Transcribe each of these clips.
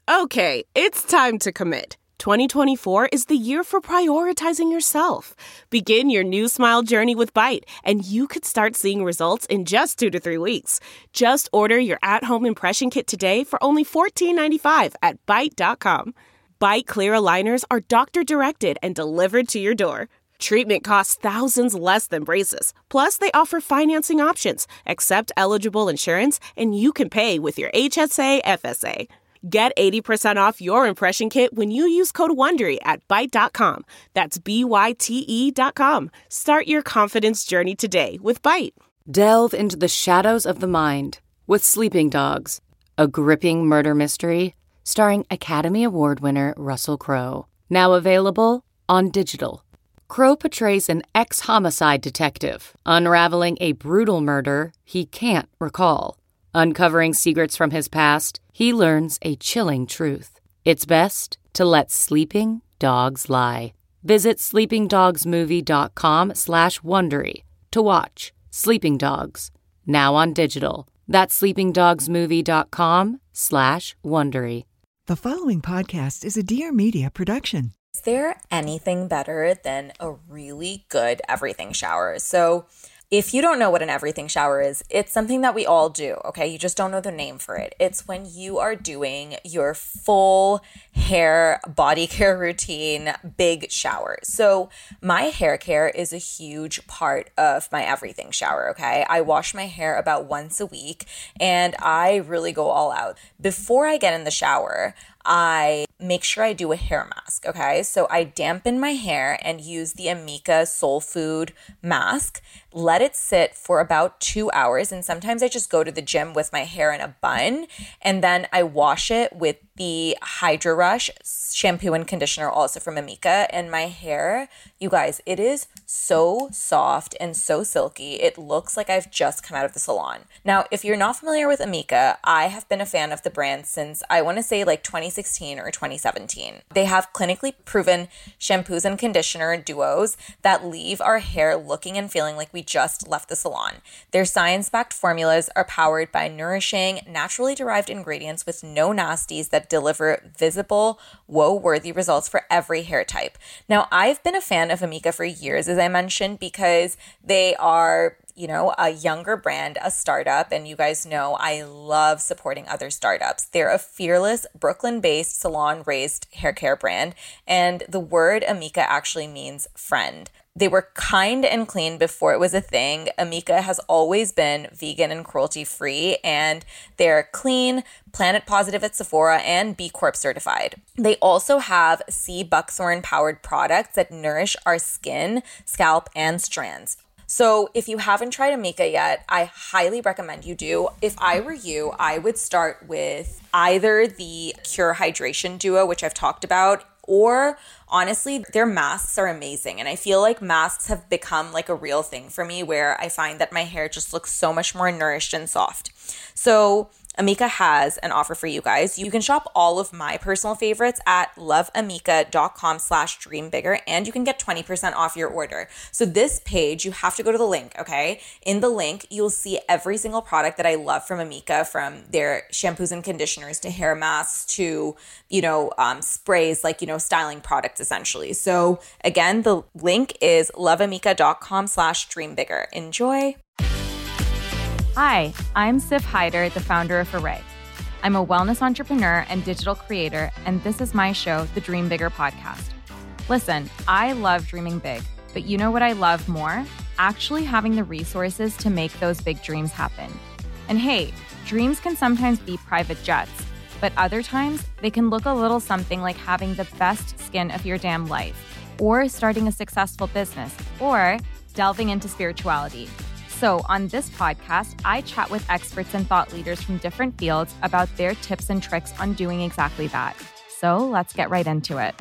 Okay, it's time to commit. 2024 is the year for prioritizing yourself. Begin your new smile journey with Byte, and you could start seeing results in just 2 to 3 weeks. Just order your at-home impression kit today for only $14.95 at Byte.com. Byte Clear aligners are doctor-directed and delivered to your door. Treatment costs thousands less than braces. Plus, they offer financing options, accept eligible insurance, and you can pay with your HSA, FSA. Get 80% off your impression kit when you use code WONDERY at Byte.com. That's BYTE.com. Start your confidence journey today with Byte. Delve into the shadows of the mind with Sleeping Dogs, a gripping murder mystery starring Academy Award winner Russell Crowe. Now available on digital. Crowe portrays an ex-homicide detective unraveling a brutal murder he can't recall. Uncovering secrets from his past, he learns a chilling truth. It's best to let sleeping dogs lie. Visit sleepingdogsmovie.com/Wondery to watch Sleeping Dogs, now on digital. That's sleepingdogsmovie.com/Wondery. The following podcast is a Dear Media production. Is there anything better than a really good everything shower? So if you don't know what an everything shower is, it's something that we all do, okay? You just don't know the name for it. It's when you are doing your full hair body care routine, big shower. So my hair care is a huge part of my everything shower, okay? I wash my hair about once a week and I really go all out. Before I get in the shower, I make sure I do a hair mask, okay? So I dampen my hair and use the Amika Soul Food mask, let it sit for about 2 hours, and sometimes I just go to the gym with my hair in a bun, and then I wash it with the Hydro Rush shampoo and conditioner also from Amika, and my hair, you guys, it is so soft and so silky. It looks like I've just come out of the salon. Now, if you're not familiar with Amika, I have been a fan of the brand since I want to say like 2016 or 2017. They have clinically proven shampoos and conditioner duos that leave our hair looking and feeling like we just left the salon. Their science-backed formulas are powered by nourishing, naturally derived ingredients with no nasties that deliver visible, woe-worthy results for every hair type. Now, I've been a fan of Amika for years, as I mentioned, because they are, you know, a younger brand, a startup, and you guys know I love supporting other startups. They're a fearless, Brooklyn-based, salon-raised hair care brand, and the word Amika actually means friend. They were kind and clean before it was a thing. Amika has always been vegan and cruelty-free, and they're clean, planet positive at Sephora, and B Corp certified. They also have sea buckthorn-powered products that nourish our skin, scalp, and strands. So if you haven't tried Amika yet, I highly recommend you do. If I were you, I would start with either the Cure Hydration Duo, which I've talked about, or honestly, their masks are amazing. And I feel like masks have become like a real thing for me where I find that my hair just looks so much more nourished and soft. So Amika has an offer for you guys. You can shop all of my personal favorites at loveamika.com/dreambigger, and you can get 20% off your order. So this page, you have to go to the link, okay? In the link, you'll see every single product that I love from Amika, from their shampoos and conditioners to hair masks to, sprays, like, styling products essentially. So again, the link is loveamika.com/dreambigger. Enjoy. Hi, I'm Sif Hyder, the founder of Array. I'm a wellness entrepreneur and digital creator, and this is my show, the Dream Bigger podcast. Listen, I love dreaming big, but you know what I love more? Actually having the resources to make those big dreams happen. And hey, dreams can sometimes be private jets, but other times they can look a little something like having the best skin of your damn life, or starting a successful business, or delving into spirituality. So on this podcast, I chat with experts and thought leaders from different fields about their tips and tricks on doing exactly that. So let's get right into it.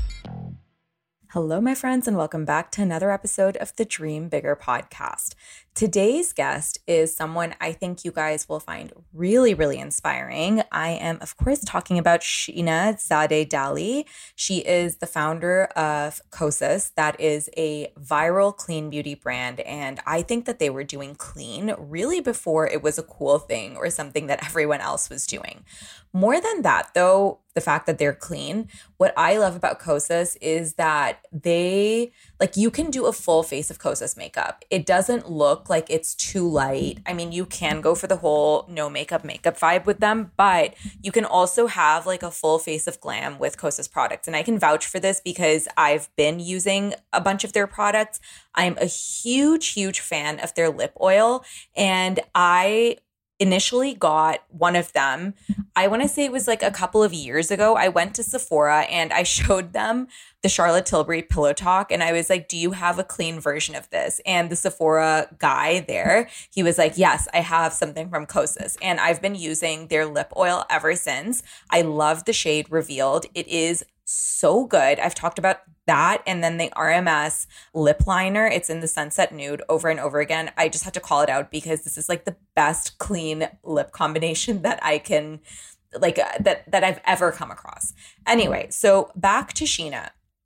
Hello, my friends, and welcome back to another episode of the Dream Bigger podcast. Today's guest is someone I think you guys will find really, really inspiring. I am, of course, talking about Sheena Zadeh Dali. She is the founder of Kosas. That is a viral clean beauty brand. And I think that they were doing clean really before it was a cool thing or something that everyone else was doing. More than that, though, the fact that they're clean, what I love about Kosas is that you can do a full face of Kosas makeup. It doesn't look like it's too light. I mean, you can go for the whole no makeup vibe with them, but you can also have like a full face of glam with Kosas products. And I can vouch for this because I've been using a bunch of their products. I'm a huge, huge fan of their lip oil, and I initially got one of them. I want to say it was like a couple of years ago. I went to Sephora and I showed them the Charlotte Tilbury Pillow Talk. And I was like, do you have a clean version of this? And the Sephora guy there, he was like, yes, I have something from Kosas. And I've been using their lip oil ever since. I love the shade Revealed. It is so good. I've talked about that. And then the RMS lip liner, it's in the Sunset Nude over and over again. I just have to call it out because this is like the best clean lip combination that I can that I've ever come across. Anyway, so back to Sheena.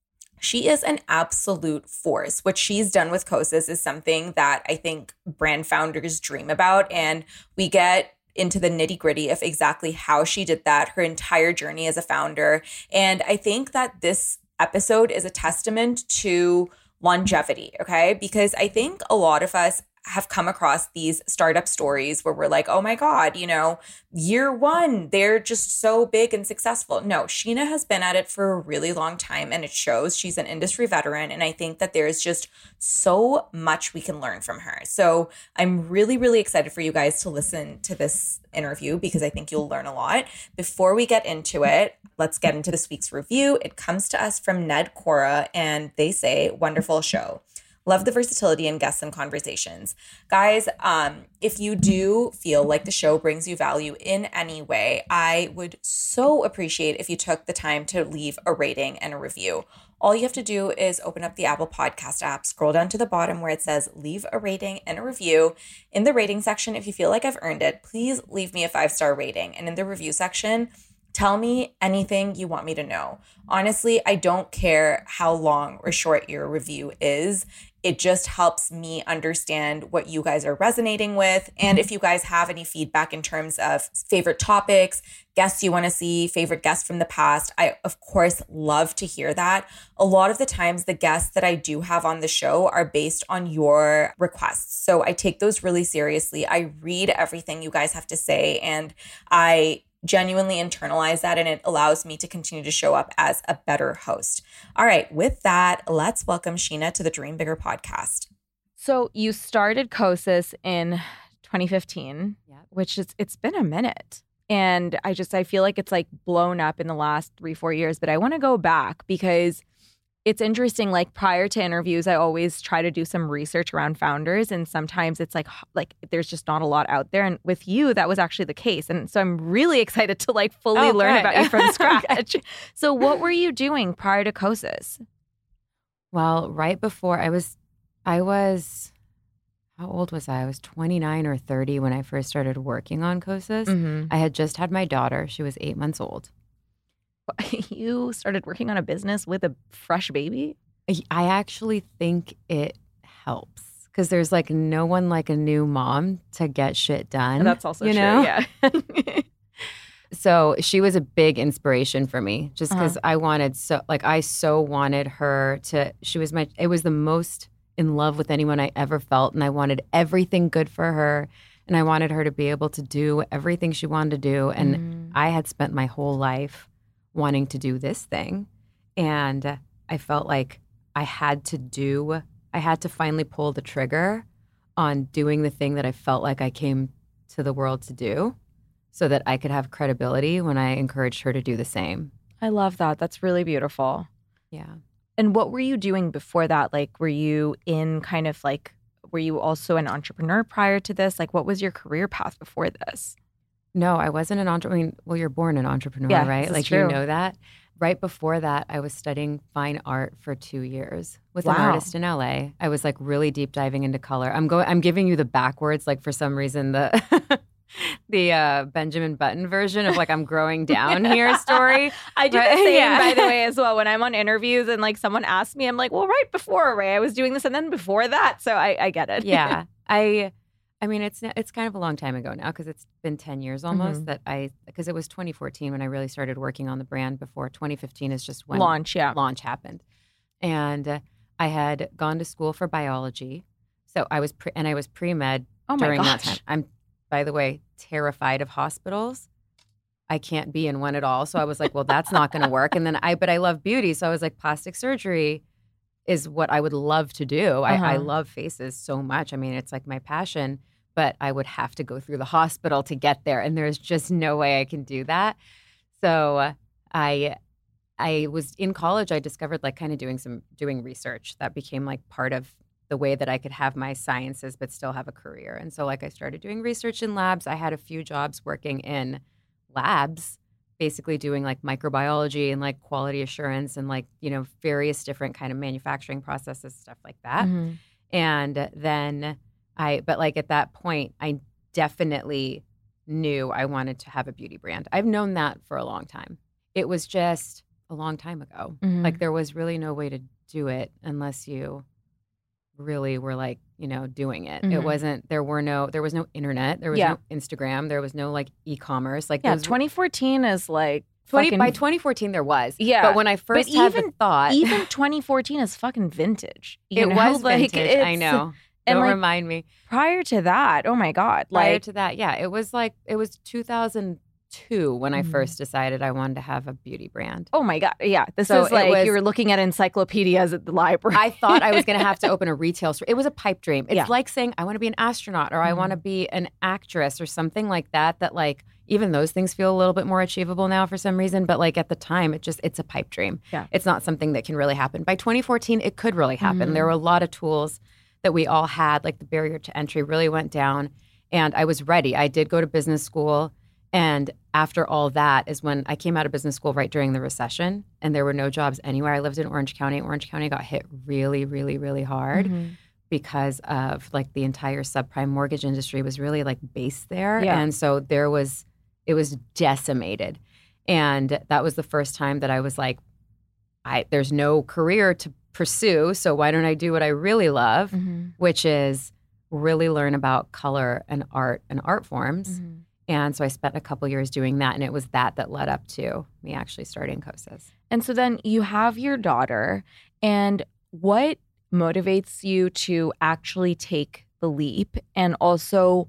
She is an absolute force. What she's done with Kosas is something that I think brand founders dream about. And we get into the nitty gritty of exactly how she did that, her entire journey as a founder. And I think that this episode is a testament to longevity, okay? Because I think a lot of us have come across these startup stories where we're like, oh my God, year one, they're just so big and successful. No, Sheena has been at it for a really long time and it shows. She's an industry veteran. And I think that there's just so much we can learn from her. So I'm really, really excited for you guys to listen to this interview because I think you'll learn a lot. Before we get into it, let's get into this week's review. It comes to us from Ned Cora and they say, wonderful show. Love the versatility in guests and conversations. Guys, if you do feel like the show brings you value in any way, I would so appreciate if you took the time to leave a rating and a review. All you have to do is open up the Apple Podcast app, scroll down to the bottom where it says leave a rating and a review. In the rating section, if you feel like I've earned it, please leave me a 5-star rating. And in the review section, tell me anything you want me to know. Honestly, I don't care how long or short your review is. It just helps me understand what you guys are resonating with. And if you guys have any feedback in terms of favorite topics, guests you want to see, favorite guests from the past, I, of course, love to hear that. A lot of the times, the guests that I do have on the show are based on your requests. So I take those really seriously. I read everything you guys have to say, and I genuinely internalize that, and it allows me to continue to show up as a better host. All right, with that, let's welcome Sheena to the Dream Bigger podcast. So you started Kosas in 2015, which is, it's been a minute. And I feel like it's like blown up in the last 3-4 years, but I want to go back because it's interesting. Like prior to interviews, I always try to do some research around founders. And sometimes it's like there's just not a lot out there. And with you, that was actually the case. And so I'm really excited to like fully learn about you from scratch. Okay. So what were you doing prior to Kosas? Well, right before I was, how old was I? I was 29 or 30 when I first started working on Kosas. Mm-hmm. I had just had my daughter. She was 8 months old. You started working on a business with a fresh baby? I actually think it helps because there's like no one like a new mom to get shit done. And that's also true, yeah. So she was a big inspiration for me just because I so wanted her to, it was the most in love with anyone I ever felt, and I wanted everything good for her, and I wanted her to be able to do everything she wanted to do. And I had spent my whole life wanting to do this thing. And I felt like I had to finally pull the trigger on doing the thing that I felt like I came to the world to do so that I could have credibility when I encouraged her to do the same. I love that. That's really beautiful. Yeah. And what were you doing before that? Like, were you were you also an entrepreneur prior to this? Like, what was your career path before this? No, I wasn't an entrepreneur. Well, you're born an entrepreneur, right? Like, true. You know that. right before that, I was studying fine art for 2 years with an Wow. artist in LA. I was like really deep diving into color. I'm giving you the backwards, like for some reason the the Benjamin Button version of like I'm growing down here story. I do Right? the same, Yeah. by the way, as well. When I'm on interviews and like someone asks me, I'm like, well, right before Array, I was doing this, and then before that, so I get it. Yeah. I mean, it's kind of a long time ago now because it's been 10 years almost because it was 2014 when I really started working on the brand. Before 2015 is just when Launch, yeah. launch happened. And I had gone to school for biology. So I was pre-med Oh my during that gosh. time. I'm, by the way, terrified of hospitals. I can't be in one at all. So I was like, well, that's not going to work. And then but I love beauty. So I was like, plastic surgery is what I would love to do. I love faces so much. I mean, it's like my passion, but I would have to go through the hospital to get there. And there's just no way I can do that. So I was in college. I discovered like kind of doing research that became like part of the way that I could have my sciences, but still have a career. And so like I started doing research in labs. I had a few jobs working in labs, basically doing like microbiology and like quality assurance and like, you know, various different kind of manufacturing processes, stuff like that. Mm-hmm. And then but like at that point, I definitely knew I wanted to have a beauty brand. I've known that for a long time. It was just a long time ago. Mhm. Like there was really no way to do it unless you really were like, you know, doing it. It Mhm. wasn't, there was no internet, there was Yeah. no Instagram, there was no like e-commerce. Like Yeah, those 2014 is like 20 fucking, by 2014 there was. Yeah. But when I first had the even- thought, even 2014 is fucking vintage. You it know? was Like, vintage. I it's- know. and, Don't like, remind me. Prior to that, oh my God. Prior Like, to that, yeah, it was 2002 when I Mhm. first decided I wanted to have a beauty brand. oh my God. Yeah. This So is it like was- you were looking at encyclopedias at the library. I thought I was going to have to open a retail store. It was a pipe dream. It's Yeah. like saying I want to be an astronaut or I want to be an actress or something like that. That like even those things feel a little bit more achievable now for some reason. But like at the time, it's a pipe dream. Yeah. It's not something that can really happen. By 2014, it could really happen. Mhm. There were a lot of tools that we all had. Like the barrier to entry really went down, and I was ready. I did go to business school. And after all that is when I came out of business school right during the recession, and there were no jobs anywhere. I lived in Orange County. Orange County got hit really, really, really hard because of like the entire subprime mortgage industry was really like based there. Yeah. And so it was decimated. And that was the first time that I was like, there's no career to pursue. So why don't I do what I really love, which is really learn about color and art forms. And so I spent a couple years doing that, and it was that led up to me actually starting Kosas. And so then you have your daughter, and what motivates you to actually take the leap? And also,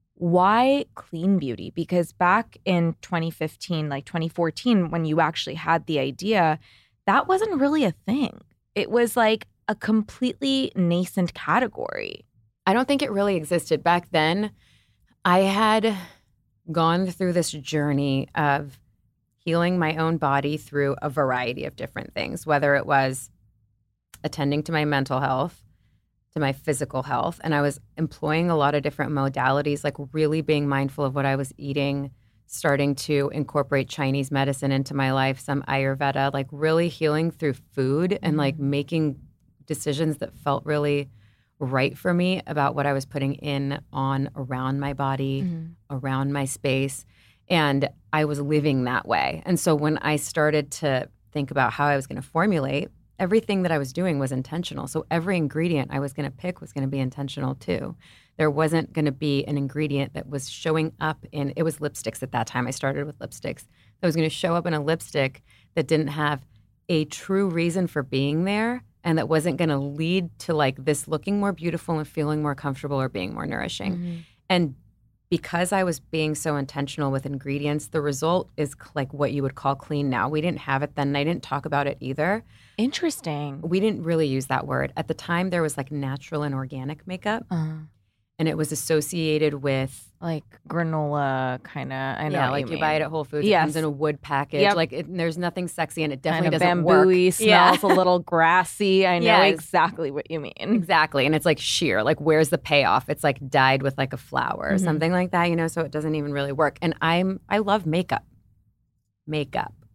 why clean beauty? Because back in 2015, like 2014, when you actually had the idea, that wasn't really a thing. It was like a completely nascent category. I don't think it really existed. Back then, I had gone through this journey of healing my own body through a variety of different things, whether it was attending to my mental health, to my physical health. And I was employing a lot of different modalities, like really being mindful of what I was eating, starting to incorporate Chinese medicine into my life, some Ayurveda, like really healing through food and like making decisions that felt really right for me about what I was putting around my body, around my space. And I was living that way. And so when I started to think about how I was going to formulate, everything that I was doing was intentional. So every ingredient I was going to pick was going to be intentional too. There wasn't going to be an ingredient that was showing up it was lipsticks at that time. I started with lipsticks. That was going to show up in a lipstick that didn't have a true reason for being there, and that wasn't going to lead to like this looking more beautiful and feeling more comfortable or being more nourishing. And because I was being so intentional with ingredients, the result is like what you would call clean now. We didn't have it then, and I didn't talk about it either. Interesting. We didn't really use that word. At the time, there was like natural and organic makeup, and it was associated with Like granola kind of. I know. yeah, what like you mean. buy it at Whole Foods. Yes. It comes in a wood package. Yep. Like there's nothing sexy, and it Kind definitely of doesn't work. bamboo-y, smells a little grassy. I know Yes. exactly what you mean. Exactly. And it's like sheer. Like, where's the payoff? It's like dyed with like a flower or something like that, so it doesn't even really work. And I love makeup.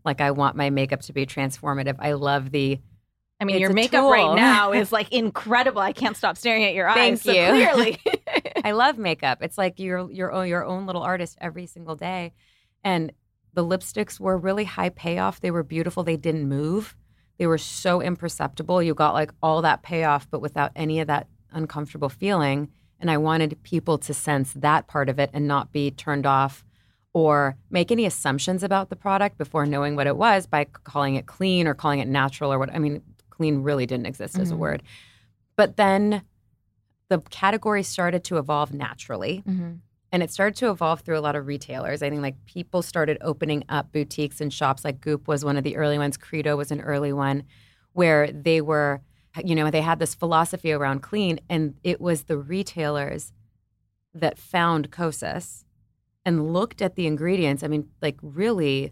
Like, I want my makeup to be transformative. I love your makeup tool. right now is like incredible. I can't stop staring at your eyes. Thank so you. Clearly. I love makeup. It's like your own little artist every single day. And the lipsticks were really high payoff. They were beautiful. They didn't move. They were so imperceptible. You got like all that payoff, but without any of that uncomfortable feeling. And I wanted people to sense that part of it and not be turned off or make any assumptions about the product before knowing what it was by calling it clean or calling it natural or what. I mean, clean really didn't exist as a word. But then the category started to evolve naturally. And it started to evolve through a lot of retailers. I think like people started opening up boutiques and shops. Like Goop was one of the early ones. Credo was an early one where they were, they had this philosophy around clean. And it was the retailers that found Kosas and looked at the ingredients. I mean, like really,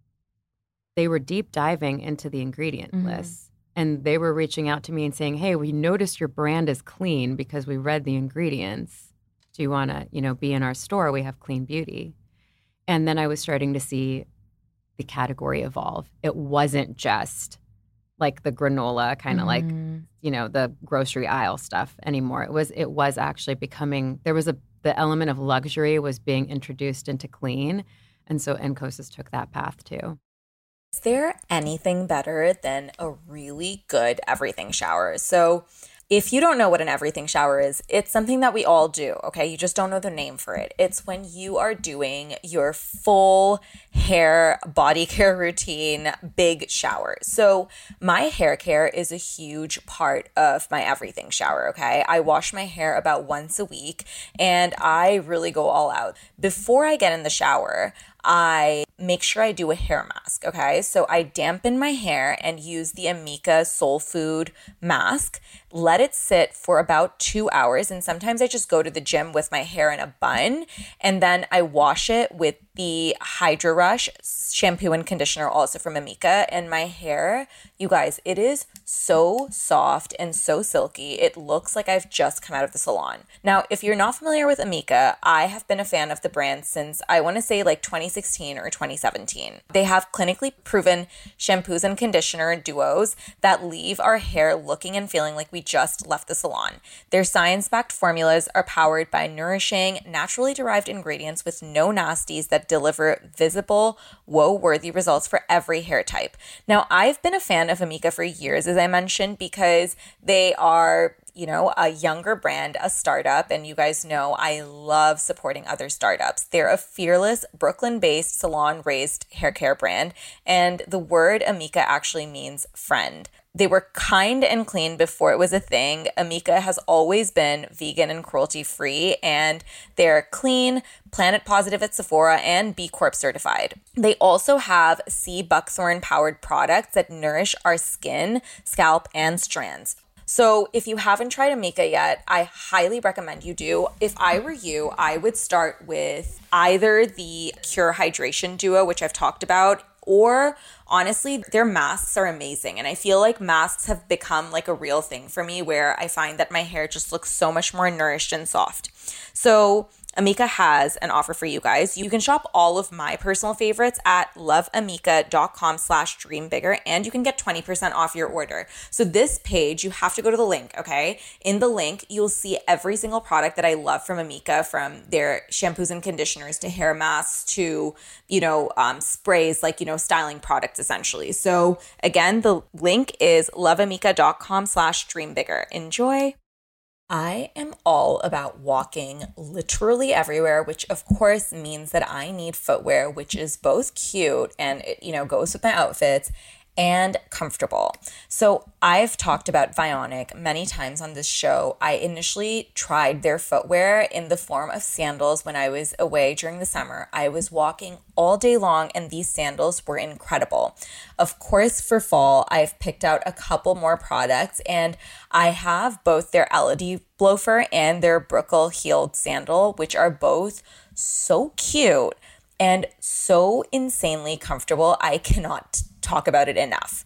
they were deep diving into the ingredient list. And they were reaching out to me and saying, hey, we noticed your brand is clean because we read the ingredients. Do you want to, be in our store? We have clean beauty. And then I was starting to see the category evolve. It wasn't just like the granola kind of like, the grocery aisle stuff anymore. It was actually becoming, the element of luxury was being introduced into clean. And so Kosas took that path too. Is there anything better than a really good everything shower? So if you don't know what an everything shower is, it's something that we all do, okay? You just don't know the name for it. It's when you are doing your full hair body care routine, big shower. So my hair care is a huge part of my everything shower, okay? I wash my hair about once a week and I really go all out. Before I get in the shower, I make sure I do a hair mask, okay? So I dampen my hair and use the Amika Soul Food mask, let it sit for about 2 hours, and sometimes I just go to the gym with my hair in a bun, and then I wash it with the Hydro Rush shampoo and conditioner also from Amika, and my hair, you guys, it is so soft and so silky. It looks like I've just come out of the salon. Now, if you're not familiar with Amika, I have been a fan of the brand since I want to say like 2016 or 2017. They have clinically proven shampoos and conditioner duos that leave our hair looking and feeling like we just left the salon. Their science-backed formulas are powered by nourishing, naturally derived ingredients with no nasties that deliver visible, woe-worthy results for every hair type. Now, I've been a fan of Amika for years, as I mentioned, because they are a younger brand, a startup, and you guys know I love supporting other startups. They're a fearless, Brooklyn-based, salon-raised hair care brand, and the word Amika actually means friend. They were kind and clean before it was a thing. Amika has always been vegan and cruelty-free, and they're clean, planet positive at Sephora, and B Corp certified. They also have sea buckthorn-powered products that nourish our skin, scalp, and strands. So if you haven't tried Amika yet, I highly recommend you do. If I were you, I would start with either the Cure Hydration Duo, which I've talked about, or honestly, their masks are amazing. And I feel like masks have become like a real thing for me where I find that my hair just looks so much more nourished and soft. So Amika has an offer for you guys. You can shop all of my personal favorites at loveamika.com/dreambigger, and you can get 20% off your order. So this page, you have to go to the link, okay? In the link, you'll see every single product that I love from Amika, from their shampoos and conditioners to hair masks to, sprays, like, styling products essentially. So again, the link is loveamika.com/dreambigger. Enjoy. I am all about walking literally everywhere, which of course means that I need footwear, which is both cute and it, goes with my outfits and comfortable. So I've talked about Vionic many times on this show. I initially tried their footwear in the form of sandals when I was away during the summer. I was walking all day long and these sandals were incredible. Of course, for fall, I've picked out a couple more products and I have both their Elodie loafer and their Brookle heeled sandal, which are both so cute and so insanely comfortable. I cannot talk about it enough.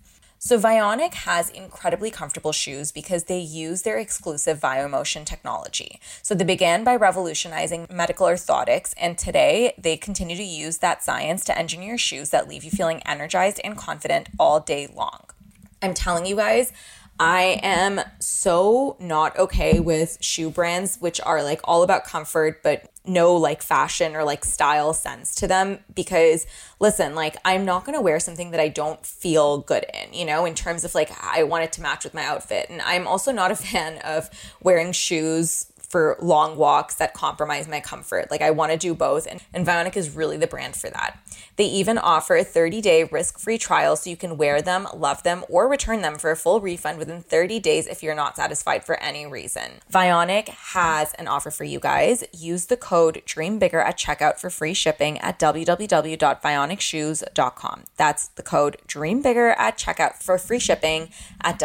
So Vionic has incredibly comfortable shoes because they use their exclusive VioMotion technology. So they began by revolutionizing medical orthotics, and today they continue to use that science to engineer shoes that leave you feeling energized and confident all day long. I'm telling you guys, I am so not okay with shoe brands which are like all about comfort but no like fashion or like style sense to them, because listen, like I'm not going to wear something that I don't feel good in, you know, in terms of like I want it to match with my outfit. And I'm also not a fan of wearing shoes for long walks that compromise my comfort. Like I want to do both, and Vionic is really the brand for that. They even offer a 30-day risk-free trial so you can wear them, love them, or return them for a full refund within 30 days if you're not satisfied for any reason. Vionic has an offer for you guys. Use the code DREAMBIGGER at checkout for free shipping at www.vionicshoes.com. That's the code DREAMBIGGER at checkout for free shipping at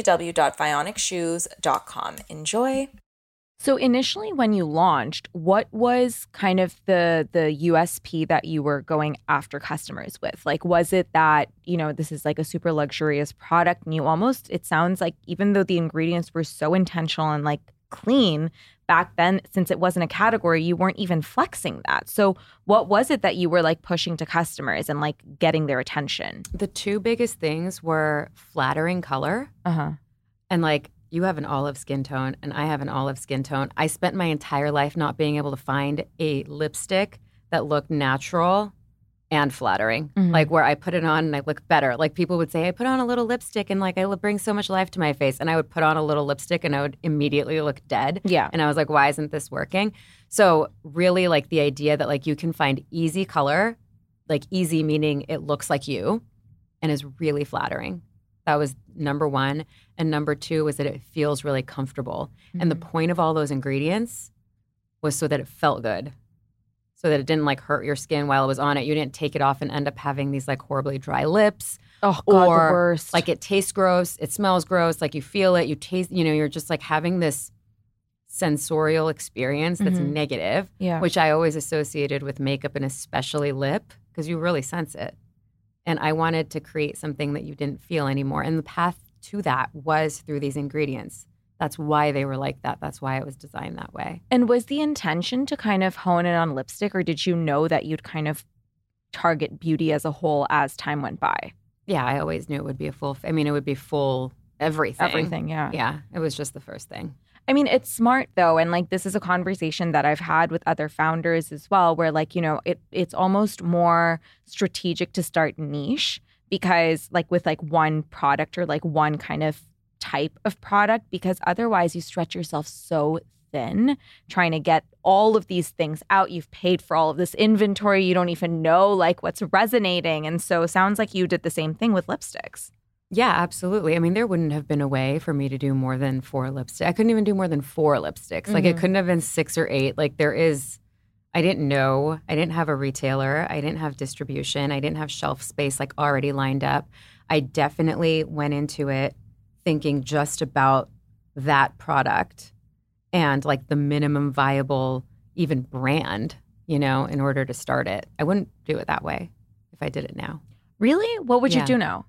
www.vionicshoes.com. Enjoy. So initially when you launched, what was kind of the USP that you were going after customers with? Like, was it that, you know, this is like a super luxurious product and you almost, it sounds like even though the ingredients were so intentional and like clean back then, since it wasn't a category, you weren't even flexing that. So what was it that you were like pushing to customers and like getting their attention? The two biggest things were flattering color and like, you have an olive skin tone and I have an olive skin tone. I spent my entire life not being able to find a lipstick that looked natural and flattering, like where I put it on and I look better. Like people would say, I put on a little lipstick and like I bring so much life to my face. And I would put on a little lipstick and I would immediately look dead. Yeah. And I was like, why isn't this working? So really like the idea that like you can find easy color, like easy meaning it looks like you and is really flattering. That was number one. And number two was that it feels really comfortable. And the point of all those ingredients was so that it felt good, so that it didn't like hurt your skin while it was on it. You didn't take it off and end up having these like horribly dry lips. Oh God, or the worst. Like it tastes gross, it smells gross, like you feel it, you taste, you know, you're just like having this sensorial experience that's negative, which I always associated with makeup and especially lip, because you really sense it. And I wanted to create something that you didn't feel anymore. And the path to that was through these ingredients. That's why they were like that. That's why it was designed that way. And was the intention to kind of hone in on lipstick, or did you know that you'd kind of target beauty as a whole as time went by? Yeah, I always knew it would be it would be full everything. Everything, yeah. Yeah, it was just the first thing. I mean, it's smart though. And like, this is a conversation that I've had with other founders as well, where like, you know, it's almost more strategic to start niche, because like with like one product or like one kind of type of product, because otherwise you stretch yourself so thin trying to get all of these things out. You've paid for all of this inventory. You don't even know like what's resonating. And so it sounds like you did the same thing with lipsticks. Yeah, absolutely. I mean, there wouldn't have been a way for me to do more than 4 lipsticks. I couldn't even do more than 4 lipsticks. Like it couldn't have been 6 or 8. Like I didn't know. I didn't have a retailer. I didn't have distribution. I didn't have shelf space like already lined up. I definitely went into it thinking just about that product and like the minimum viable even brand, you know, in order to start it. I wouldn't do it that way if I did it now. Really? What would you do now?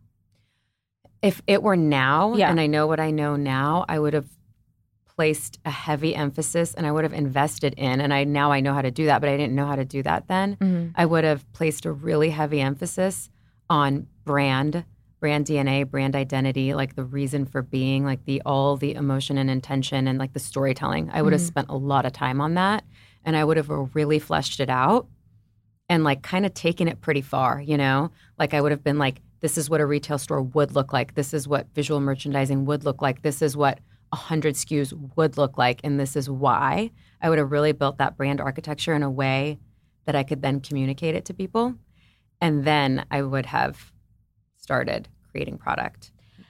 If it were now, and I know what I know now, I would have placed a heavy emphasis and I would have invested in, and I know how to do that, but I didn't know how to do that then. I would have placed a really heavy emphasis on brand DNA, brand identity, like the reason for being, like all the emotion and intention and like the storytelling. I would have spent a lot of time on that, and I would have really fleshed it out and like kind of taken it pretty far, you know? Like I would have been like, this is what a retail store would look like. This is what visual merchandising would look like. This is what 100 SKUs would look like. And this is why. I would have really built that brand architecture in a way that I could then communicate it to people. And then I would have started creating product.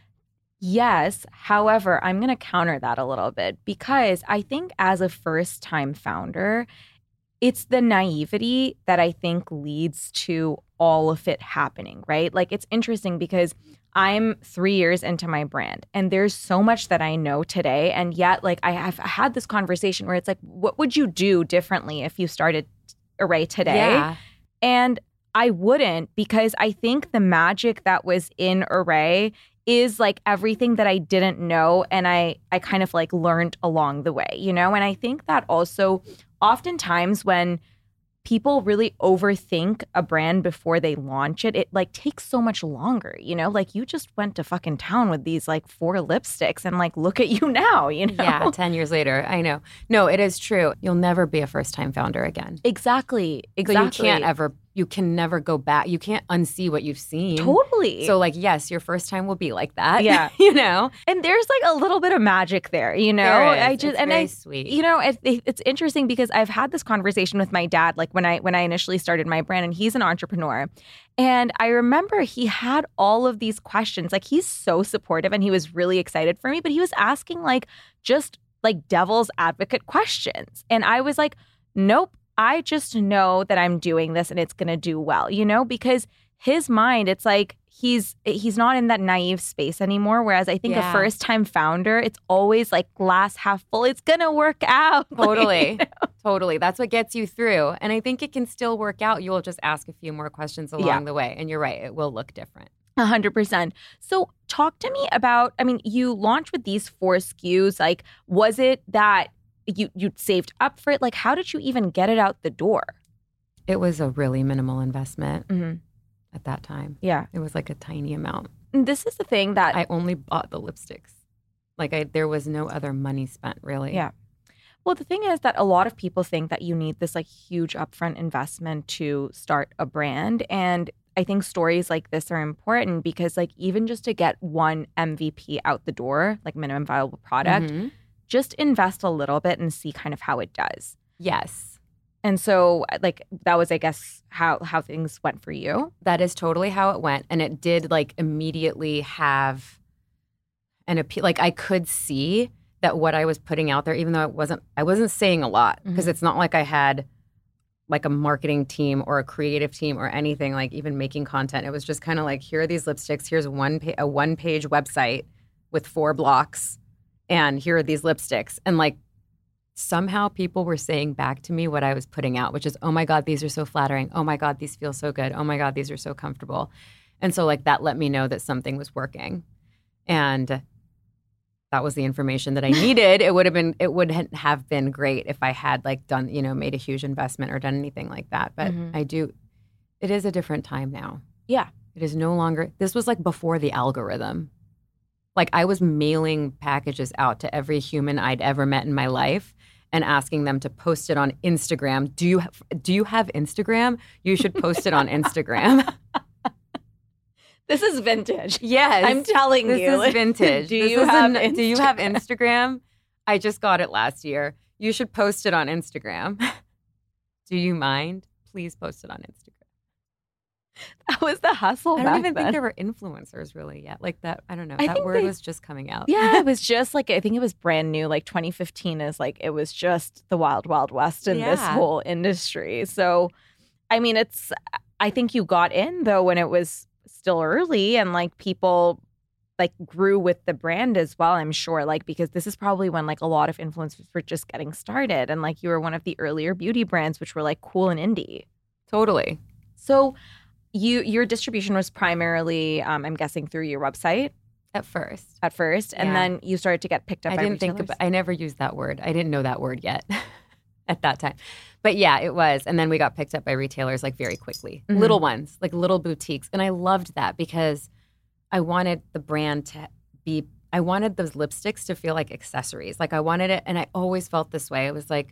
Yes. However, I'm going to counter that a little bit, because I think as a first-time founder, it's the naivety that I think leads to all of it happening, right? Like it's interesting because I'm 3 years into my brand and there's so much that I know today. And yet like I have had this conversation where it's like, what would you do differently if you started Arrae today? Yeah. And I wouldn't, because I think the magic that was in Arrae is like everything that I didn't know and I kind of like learned along the way, you know? And I think that also oftentimes when people really overthink a brand before they launch it, it like takes so much longer, you know? Like you just went to fucking town with these like 4 lipsticks and like look at you now, you know? Yeah, 10 years later, I know. No, it is true. You'll never be a first-time founder again. Exactly. So you can never go back. You can't unsee what you've seen. Totally. So like, yes, your first time will be like that. Yeah. You know? And there's like a little bit of magic there, you know? There is. It's very sweet. You know, it's interesting because I've had this conversation with my dad, like when I initially started my brand, and he's an entrepreneur. And I remember he had all of these questions. Like he's so supportive and he was really excited for me, but he was asking like just like devil's advocate questions. And I was like, nope. I just know that I'm doing this and it's going to do well, you know, because his mind, it's like he's not in that naive space anymore. Whereas I think a first time founder, it's always like glass half full. It's going to work out. Totally. Like, you know? Totally. That's what gets you through. And I think it can still work out. You'll just ask a few more questions along the way. And you're right. It will look different. 100%. So talk to me about, I mean, you launched with these 4 SKUs. Like, was it that you saved up for it? Like, how did you even get it out the door? It was a really minimal investment at that time. Yeah. It was like a tiny amount. And this is the thing that I only bought the lipsticks. Like there was no other money spent really. Yeah. Well, the thing is that a lot of people think that you need this like huge upfront investment to start a brand. And I think stories like this are important because like even just to get one MVP out the door, like minimum viable product, just invest a little bit and see kind of how it does. Yes. And so like that was, I guess, how things went for you. That is totally how it went. And it did like immediately have an appeal. Like I could see that what I was putting out there, even though I wasn't saying a lot because it's not like I had like a marketing team or a creative team or anything, like even making content. It was just kind of like, here are these lipsticks. Here's a one-page website with 4 blocks. And here are these lipsticks. And like somehow people were saying back to me what I was putting out, which is, oh my God, these are so flattering. Oh my God, these feel so good. Oh my God, these are so comfortable. And so like that let me know that something was working. And that was the information that I needed. It wouldn't have been great if I had like done, you know, made a huge investment or done anything like that. But it is a different time now. Yeah. It is no longer, this was like before the algorithm. Like I was mailing packages out to every human I'd ever met in my life and asking them to post it on Instagram. Do you have Instagram? You should post it on Instagram. This is vintage. Yes. I'm telling you. This is vintage. Do you have Instagram? I just got it last year. You should post it on Instagram. Do you mind? Please post it on Instagram. That was the hustle. I don't even think there were influencers really yet. Like that, I don't know. That word was just coming out. Yeah, it was just like, I think it was brand new. Like 2015 is like, it was just the wild, wild west in this whole industry. So, I mean, I think you got in though when it was still early and like people like grew with the brand as well, I'm sure. Like, because this is probably when like a lot of influencers were just getting started. And like you were one of the earlier beauty brands, which were like cool and indie. Totally. So, your distribution was primarily, I'm guessing, through your website at first, and then you started to get picked up. I never used that word. I didn't know that word yet at that time, but yeah, it was. And then we got picked up by retailers like very quickly, little ones, like little boutiques, and I loved that because I wanted the brand to be. I wanted those lipsticks to feel like accessories. Like I wanted it, and I always felt this way. It was like,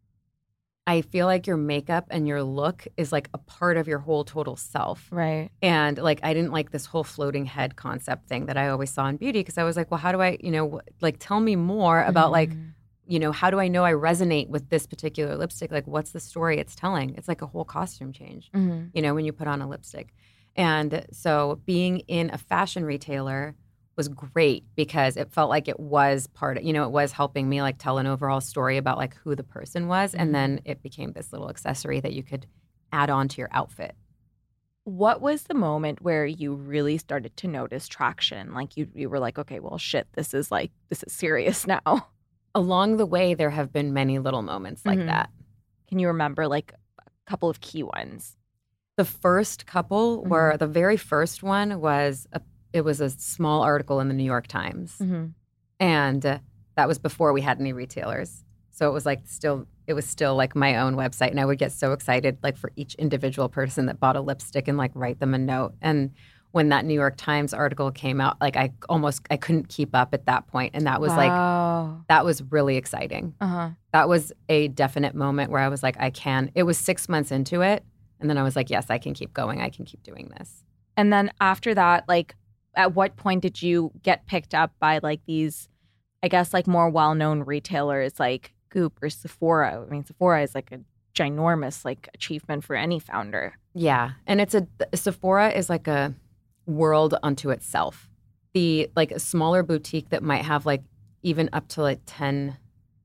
I feel like your makeup and your look is like a part of your whole total self. Right. And like, I didn't like this whole floating head concept thing that I always saw in beauty because I was like, well, how do I, like tell me more about like, how do I know I resonate with this particular lipstick? Like, what's the story it's telling? It's like a whole costume change, when you put on a lipstick. And so being in a fashion retailer was great because it felt like it was part of, it was helping me like tell an overall story about like who the person was. And then it became this little accessory that you could add on to your outfit. What was the moment where you really started to notice traction? Like you were like, okay, well, shit, this is serious now. Along the way, there have been many little moments like that. Can you remember like a couple of key ones? The first couple were, the very first one was it was a small article in the New York Times. Mm-hmm. And that was before we had any retailers. So it was still like my own website. And I would get so excited like for each individual person that bought a lipstick and like write them a note. And when that New York Times article came out, like I couldn't keep up at that point. And that was that was really exciting. Uh-huh. That was a definite moment where I was like, it was 6 months into it. And then I was like, yes, I can keep going. I can keep doing this. And then after that, like, at what point did you get picked up by like these, I guess, like more well-known retailers like Goop or Sephora? I mean, Sephora is like a ginormous like achievement for any founder. Yeah. And Sephora is like a world unto itself. The like a smaller boutique that might have like even up to like 10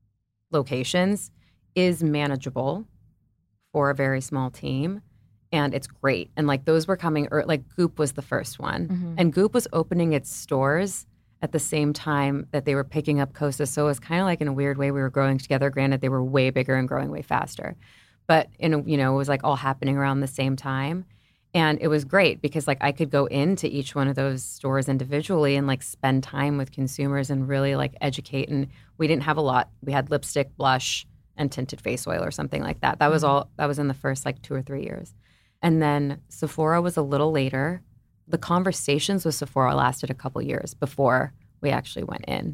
locations is manageable for a very small team. And it's great. And like those were coming, like Goop was the first one. Mm-hmm. And Goop was opening its stores at the same time that they were picking up Kosas. So it was kind of like in a weird way we were growing together. Granted, they were way bigger and growing way faster. But it was like all happening around the same time. And it was great because like I could go into each one of those stores individually and like spend time with consumers and really like educate. And we didn't have a lot. We had lipstick, blush, and tinted face oil or something like that. That was all. That was in the first like 2 or 3 years. And then Sephora was a little later. The conversations with Sephora lasted a couple years before we actually went in.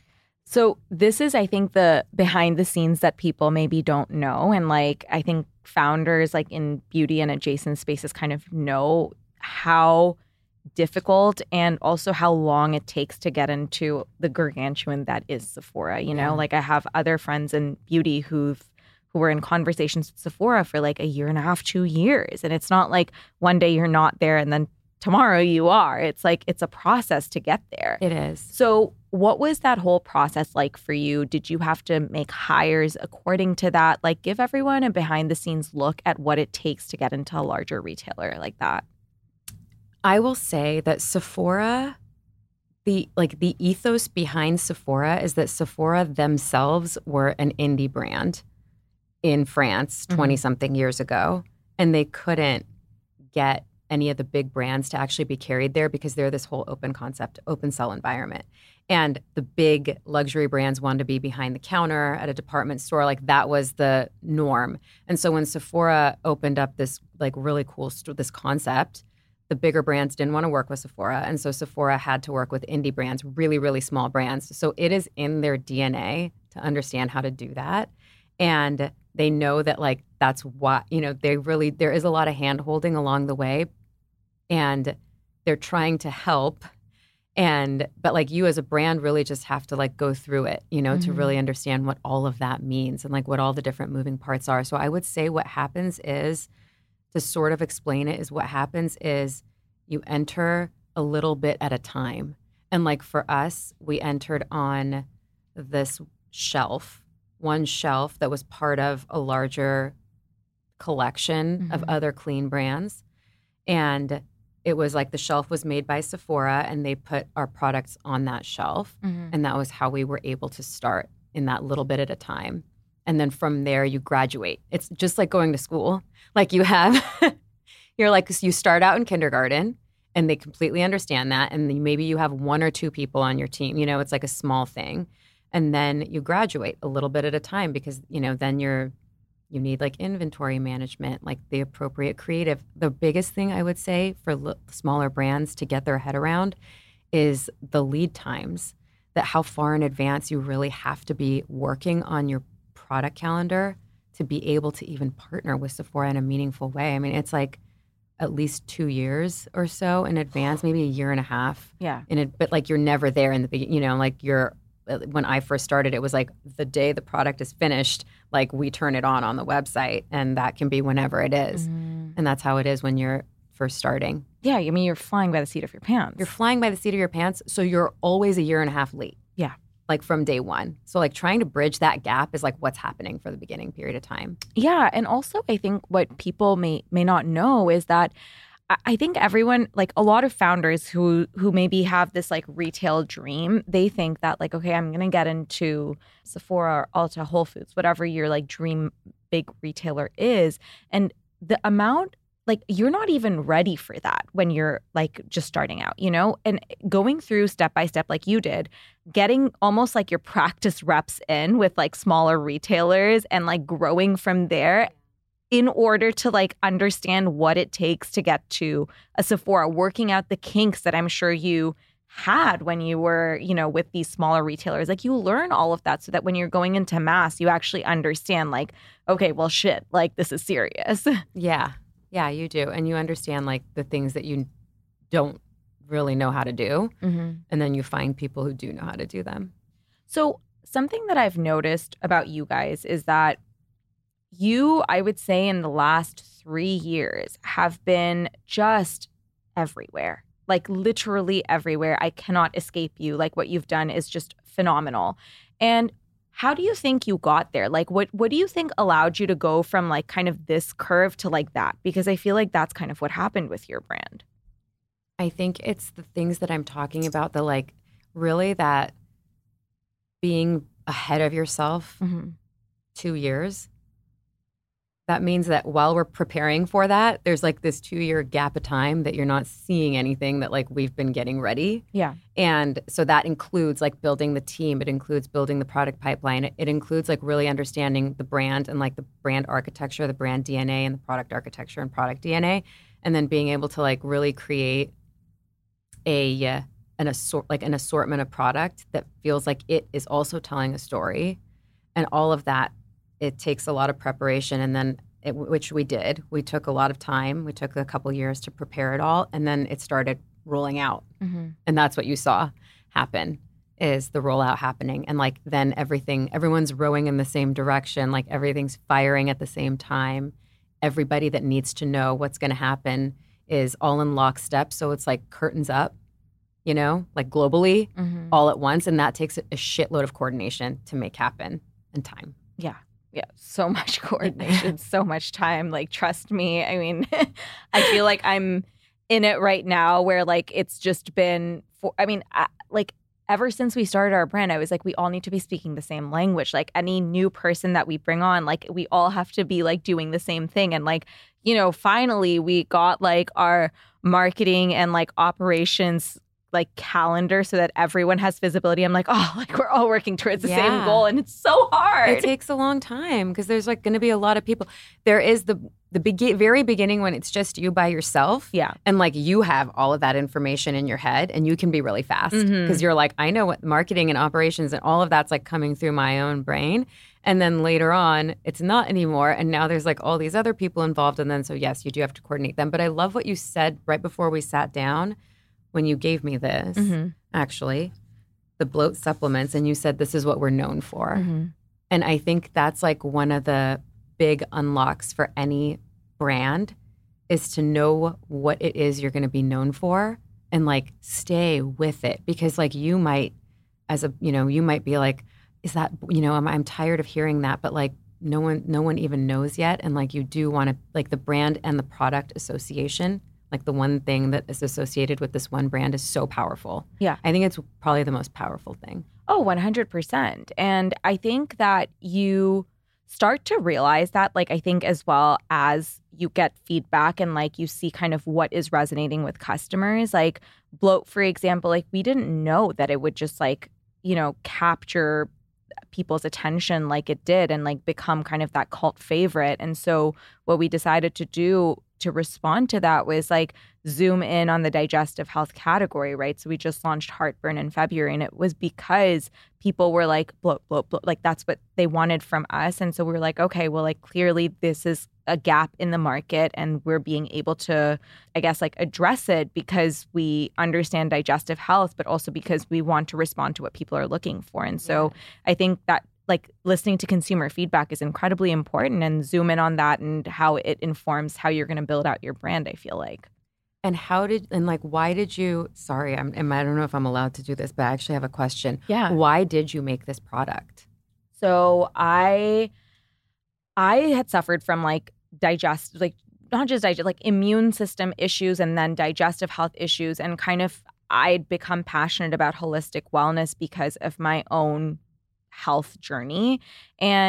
So this is, I think, the behind the scenes that people maybe don't know. And like, I think founders like in beauty and adjacent spaces kind of know how difficult and also how long it takes to get into the gargantuan that is Sephora. You know, like I have other friends in beauty who were in conversations with Sephora for like a year and a half, 2 years. And it's not like one day you're not there and then tomorrow you are. It's like it's a process to get there. It is. So what was that whole process like for you? Did you have to make hires according to that? Like give everyone a behind the scenes look at what it takes to get into a larger retailer like that. I will say that Sephora, the ethos behind Sephora is that Sephora themselves were an indie brand in France 20-something years ago, and they couldn't get any of the big brands to actually be carried there because they're this whole open concept, open sell environment. And the big luxury brands wanted to be behind the counter at a department store. Like that was the norm. And so when Sephora opened up this like really cool this concept, the bigger brands didn't want to work with Sephora. And so Sephora had to work with indie brands, really, really small brands. So it is in their DNA to understand how to do that. And they know that like that's what, there is a lot of hand holding along the way and they're trying to help. But like you as a brand really just have to like go through it, to really understand what all of that means and like what all the different moving parts are. So I would say what happens is, to sort of explain it, is what happens is you enter a little bit at a time. And like for us, we entered on this one shelf that was part of a larger collection of other clean brands. And it was like the shelf was made by Sephora and they put our products on that shelf. And that was how we were able to start in that little bit at a time. And then from there, you graduate. It's just like going to school. Like you start out in kindergarten and they completely understand that. And then maybe you have 1 or 2 people on your team. It's like a small thing. And then you graduate a little bit at a time because, then you need like inventory management, like the appropriate creative. The biggest thing I would say for smaller brands to get their head around is the lead times, that how far in advance you really have to be working on your product calendar to be able to even partner with Sephora in a meaningful way. I mean, it's like at least 2 years or so in advance, maybe a year and a half. Yeah. But like you're never there in the beginning, like when I first started, it was like the day the product is finished, like we turn it on the website, and that can be whenever it is. And that's how it is when you're first starting. Yeah, I mean, you're flying by the seat of your pants. You're flying by the seat of your pants, so you're always a year and a half late. Yeah. Like from day one. So like trying to bridge that gap is like what's happening for the beginning period of time. Yeah, and also I think what people may not know is that I think everyone, like a lot of founders who maybe have this like retail dream, they think that like, okay, I'm going to get into Sephora or Ulta, Whole Foods, whatever your like dream big retailer is. And the amount like you're not even ready for that when you're like just starting out, you know, and going through step by step like you did, getting almost like your practice reps in with like smaller retailers and like growing from there in order to like understand what it takes to get to a Sephora, working out the kinks that I'm sure you had when you were, you know, with these smaller retailers. Like you learn all of that so that when you're going into mass, you actually understand like, okay, well, shit, like this is serious. Yeah. Yeah, you do. And you understand like the things that you don't really know how to do. Mm-hmm. And then you find people who do know how to do them. So something that I've noticed about you guys is that you, I would say in the last 3 years, have been just everywhere. Like literally everywhere. I cannot escape you. Like what you've done is just phenomenal. And how do you think you got there? Like what do you think allowed you to go from like kind of this curve to like that? Because I feel like that's kind of what happened with your brand. I think it's the things that I'm talking about, the like really that being ahead of yourself 2 years. That means that while we're preparing for that, there's like this 2-year gap of time that you're not seeing anything that like we've been getting ready. Yeah. And so that includes like building the team. It includes building the product pipeline. It includes like really understanding the brand and like the brand architecture, the brand DNA and the product architecture and product DNA. And then being able to like really create an assortment of product that feels like it is also telling a story. And all of that, it takes a lot of preparation, and then which we did. We took a lot of time. We took a couple years to prepare it all, and then it started rolling out. And that's what you saw happen, is the rollout happening. And like then everyone's rowing in the same direction, like everything's firing at the same time. Everybody that needs to know what's going to happen is all in lockstep. So it's like curtains up, you know, like globally all at once. And that takes a shitload of coordination to make happen and time. Yeah. Yeah, so much coordination, so much time. Like, trust me. I mean, I feel like I'm in it right now where like it's just been, like ever since we started our brand, I was like, we all need to be speaking the same language. Like any new person that we bring on, like we all have to be like doing the same thing. And like, you know, finally we got like our marketing and like operations like calendar so that everyone has visibility. I'm like, oh, like we're all working towards the same goal, and it's so hard. It takes a long time because there's like going to be a lot of people. There is the very beginning when it's just you by yourself. Yeah. And like you have all of that information in your head and you can be really fast because you're like, I know what marketing and operations and all of that's like coming through my own brain. And then later on, it's not anymore. And now there's like all these other people involved. And then so yes, you do have to coordinate them. But I love what you said right before we sat down when you gave me this, actually, the bloat supplements, and you said this is what we're known for. And I think that's like one of the big unlocks for any brand is to know what it is you're going to be known for and like stay with it. Because like you might, you might be like, is that, I'm tired of hearing that, but like no one even knows yet. And like you do want to, like the brand and the product association, like the one thing that is associated with this one brand is so powerful. Yeah. I think it's probably the most powerful thing. Oh, 100%. And I think that you start to realize that, like, I think as well as you get feedback and like you see kind of what is resonating with customers, like bloat, for example, like we didn't know that it would just like, capture people's attention like it did and like become kind of that cult favorite. And so what we decided to do to respond to that was like zoom in on the digestive health category, right? So we just launched heartburn in February, and it was because people were like bloat, like that's what they wanted from us. And so we were like, okay, well, like clearly this is a gap in the market and we're being able to, I guess, like address it because we understand digestive health, but also because we want to respond to what people are looking for. And so I think that like listening to consumer feedback is incredibly important, and zoom in on that and how it informs how you're going to build out your brand, I feel like. And why did you, sorry, I don't know if I'm allowed to do this, but I actually have a question. Yeah. Why did you make this product? So I had suffered from like immune system issues and then digestive health issues. And kind of I'd become passionate about holistic wellness because of my own health journey. And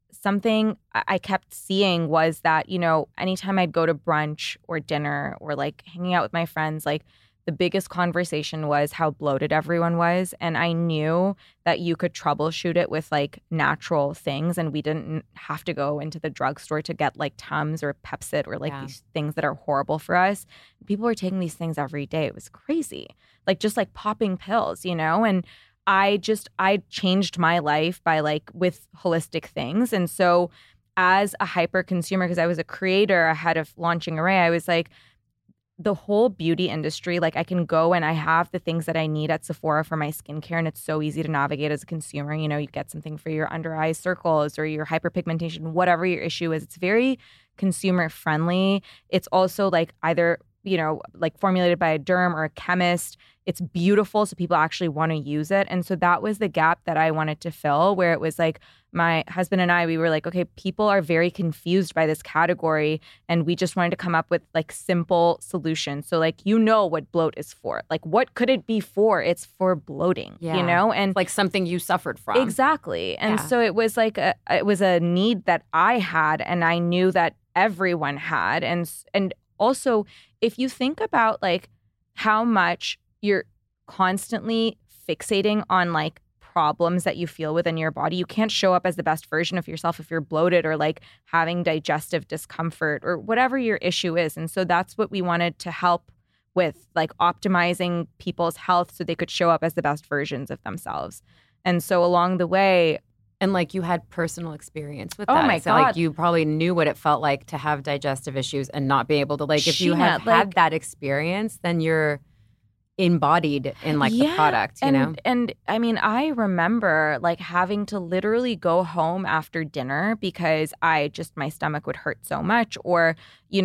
something I kept seeing was that, anytime I'd go to brunch or dinner or like hanging out with my friends, like the biggest conversation was how bloated everyone was. And I knew that you could troubleshoot it with like natural things. And we didn't have to go into the drugstore to get like Tums or Pepcid or like these things that are horrible for us. People were taking these things every day. It was crazy. Like just like popping pills, and I changed my life by like with holistic things. And so as a hyper consumer, because I was a creator ahead of launching Arrae, I was like, the whole beauty industry, like I can go and I have the things that I need at Sephora for my skincare, and it's so easy to navigate as a consumer. You get something for your under eye circles or your hyperpigmentation, whatever your issue is. It's very consumer friendly. It's also like either, like formulated by a derm or a chemist. It's beautiful, so people actually want to use it. And so that was the gap that I wanted to fill, where it was like my husband and I, we were like, okay, people are very confused by this category, and we just wanted to come up with like simple solutions. So like, what bloat is for. Like, what could it be for? It's for bloating, and like something you suffered from. Exactly. And so it was like it was a need that I had, and I knew that everyone had. And also, if you think about like how much you're constantly fixating on like problems that you feel within your body, you can't show up as the best version of yourself if you're bloated or like having digestive discomfort or whatever your issue is. And so that's what we wanted to help with, like optimizing people's health so they could show up as the best versions of themselves. And so along the way, and like you had personal experience with that. Oh my so God. Like you probably knew what it felt like to have digestive issues and not be able to, like, if you have had that experience, then you're embodied in like the product, And I mean, I remember like having to literally go home after dinner because my stomach would hurt so much, or,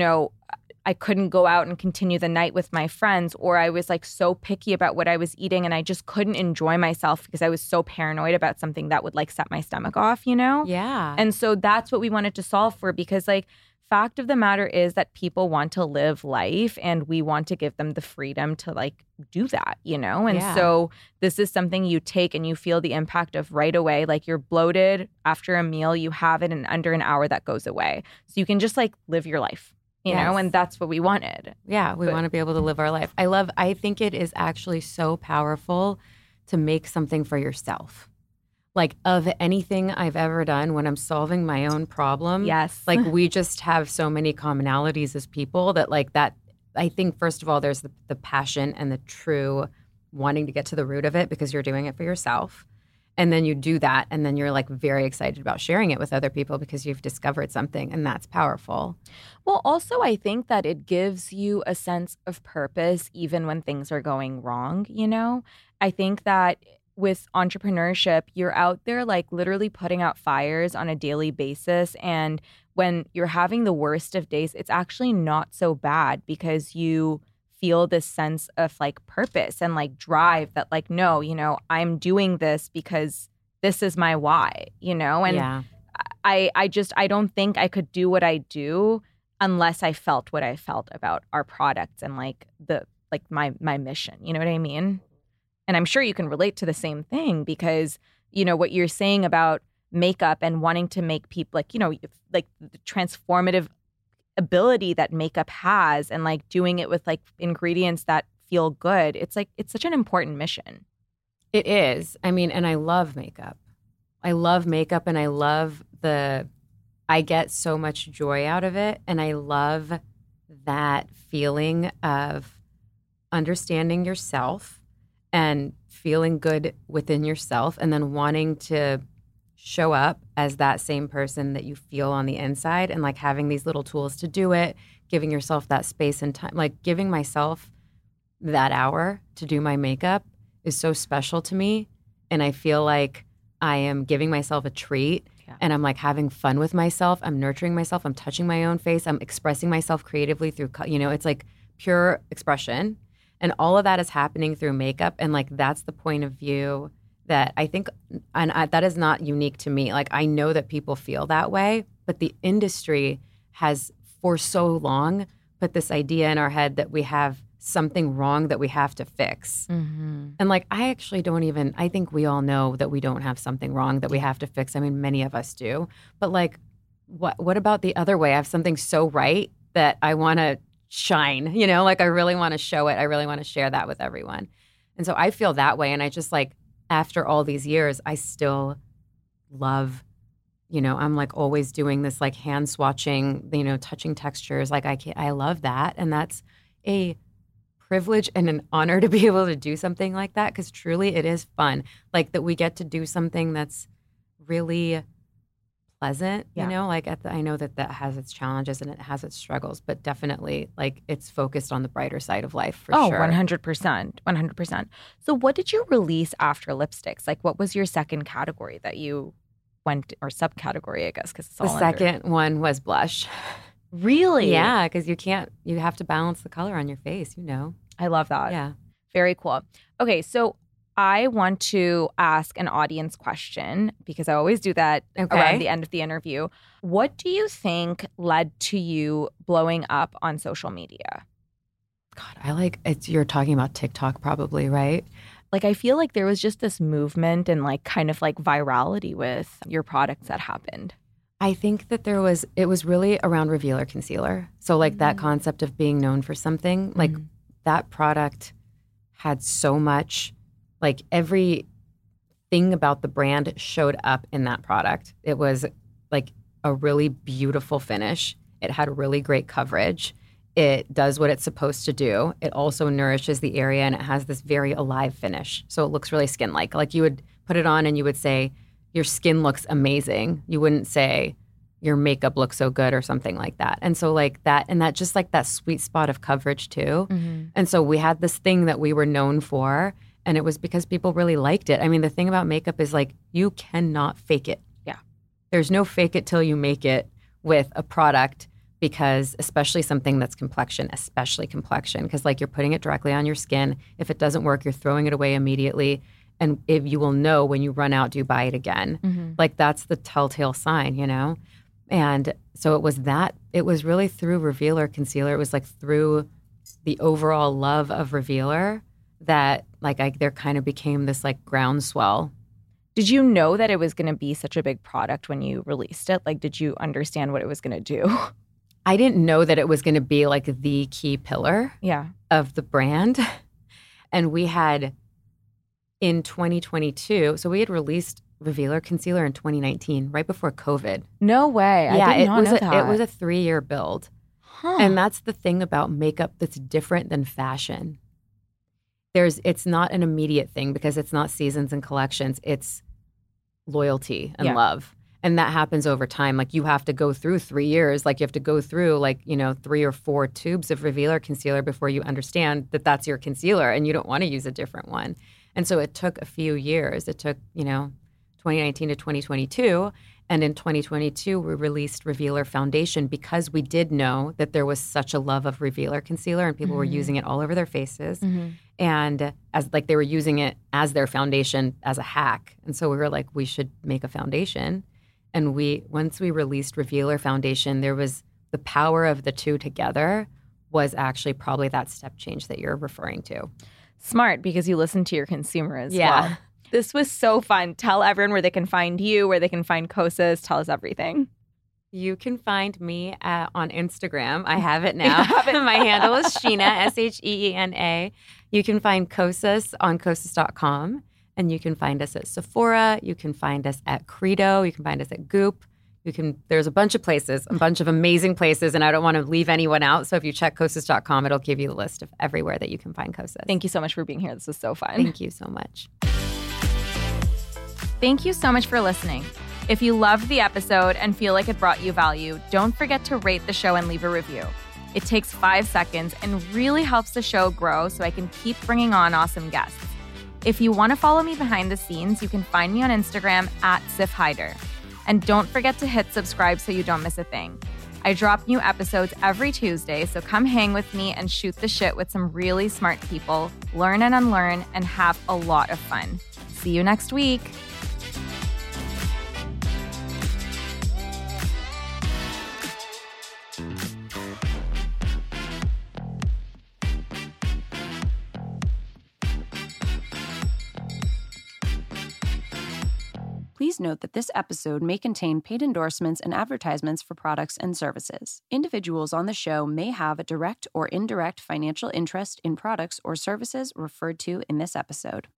I couldn't go out and continue the night with my friends, or I was like so picky about what I was eating and I just couldn't enjoy myself because I was so paranoid about something that would like set my stomach off, Yeah. And so that's what we wanted to solve for, because like fact of the matter is that people want to live life and we want to give them the freedom to like do that, And so this is something you take and you feel the impact of right away. Like you're bloated after a meal, you have it in under an hour, that goes away. So you can just like live your life. And that's what we wanted. Yeah, we want to be able to live our life. I think it is actually so powerful to make something for yourself. Like of anything I've ever done when I'm solving my own problem. Yes. Like we just have so many commonalities as people that like that. I think first of all, there's the passion and the true wanting to get to the root of it because you're doing it for yourself. And then you do that, and then you're like very excited about sharing it with other people because you've discovered something, and that's powerful. Well, also, I think that it gives you a sense of purpose even when things are going wrong, I think that with entrepreneurship, you're out there like literally putting out fires on a daily basis. And when you're having the worst of days, it's actually not so bad because you feel this sense of like purpose and like drive that like, no, I'm doing this because this is my why, and I don't think I could do what I do unless I felt what I felt about our products and like my mission, you know what I mean? And I'm sure you can relate to the same thing because, what you're saying about makeup and wanting to make people like the transformative ability that makeup has and like doing it with like ingredients that feel good. It's such an important mission. It is. I mean, and I love makeup. I love makeup and I get so much joy out of it. And I love that feeling of understanding yourself and feeling good within yourself and then wanting to show up as that same person that you feel on the inside and like having these little tools to do it, giving yourself that space and time, like giving myself that hour to do my makeup is so special to me. And I feel like I am giving myself a treat and I'm like having fun with myself. I'm nurturing myself. I'm touching my own face. I'm expressing myself creatively through, it's like pure expression. And all of that is happening through makeup. And like, that's the point of view that I think, that is not unique to me. Like, I know that people feel that way, but the industry has for so long put this idea in our head that we have something wrong that we have to fix. And like, I think we all know that we don't have something wrong that we have to fix. I mean, many of us do. But like, what about the other way? I have something so right that I want to shine, like I really want to show it. I really want to share that with everyone. And so I feel that way. And I just like, after all these years, I still love, I'm like always doing this like hand swatching, touching textures. Like I love that. And that's a privilege and an honor to be able to do something like that, because truly it is fun. Like that we get to do something that's really pleasant, like I know that has its challenges and it has its struggles, but definitely like it's focused on the brighter side of life for sure. 100%. So what did you release after lipsticks? Like what was your second category that you went, or subcategory, I guess, because it's all the second one was blush. Really? Yeah, because you have to balance the color on your face, I love that. Yeah. Very cool. Okay, so I want to ask an audience question, because I always do that around the end of the interview. What do you think led to you blowing up on social media? God, you're talking about TikTok probably, right? Like, I feel like there was just this movement and like kind of like virality with your products that happened. I think that it was really around Revealer Concealer. So like that concept of being known for something, like that product had so much, like everything about the brand showed up in that product. It was like a really beautiful finish. It had really great coverage. It does what it's supposed to do. It also nourishes the area, and it has this very alive finish. So it looks really skin-like. Like you would put it on and you would say, your skin looks amazing. You wouldn't say your makeup looks so good or something like that. And so like that, and that just like that sweet spot of coverage too. And so we had this thing that we were known for, and it was because people really liked it. I mean, the thing about makeup is like, you cannot fake it. Yeah. There's no fake it till you make it with a product, because especially something that's complexion, because like you're putting it directly on your skin. If it doesn't work, you're throwing it away immediately. And if you will know when you run out, do you buy it again? Like that's the telltale sign, And so it was really through Revealer Concealer. It was like through the overall love of Revealer that like there kind of became this like groundswell. Did you know that it was going to be such a big product when you released it? Like, did you understand what it was going to do? I didn't know that it was going to be like the key pillar of the brand. And we had in 2022, so we had released Revealer Concealer in 2019, right before COVID. No way. Yeah, I did not know that. It was a 3-year build. And that's the thing about makeup that's different than fashion. It's not an immediate thing, because it's not seasons and collections. It's loyalty and love. And that happens over time. Like you have to go through 3 years. Like you have to go through 3 or 4 tubes of Revealer Concealer before you understand that that's your concealer and you don't want to use a different one. And so it took a few years. It took, 2019 to 2022. And in 2022, we released Revealer Foundation, because we did know that there was such a love of Revealer Concealer and people were using it all over their faces. And as like they were using it as their foundation as a hack. And so we were like, we should make a foundation. And once we released Revealer Foundation, there was the power of the two together was actually probably that step change that you're referring to. Smart, because you listen to your consumer as well. This was so fun. Tell everyone where they can find you, where they can find Kosas. Tell us everything. You can find me on Instagram. I have it now. My handle is Sheena, Sheena. You can find Kosas on kosas.com. And you can find us at Sephora. You can find us at Credo. You can find us at Goop. There's a bunch of places, a bunch of amazing places, and I don't want to leave anyone out. So if you check kosas.com, it'll give you the list of everywhere that you can find Kosas. Thank you so much for being here. This was so fun. Thank you so much. Thank you so much for listening. If you loved the episode and feel like it brought you value, don't forget to rate the show and leave a review. It takes 5 seconds and really helps the show grow so I can keep bringing on awesome guests. If you want to follow me behind the scenes, you can find me on Instagram at SifHider. And don't forget to hit subscribe so you don't miss a thing. I drop new episodes every Tuesday, so come hang with me and shoot the shit with some really smart people, learn and unlearn, and have a lot of fun. See you next week. Please note that this episode may contain paid endorsements and advertisements for products and services. Individuals on the show may have a direct or indirect financial interest in products or services referred to in this episode.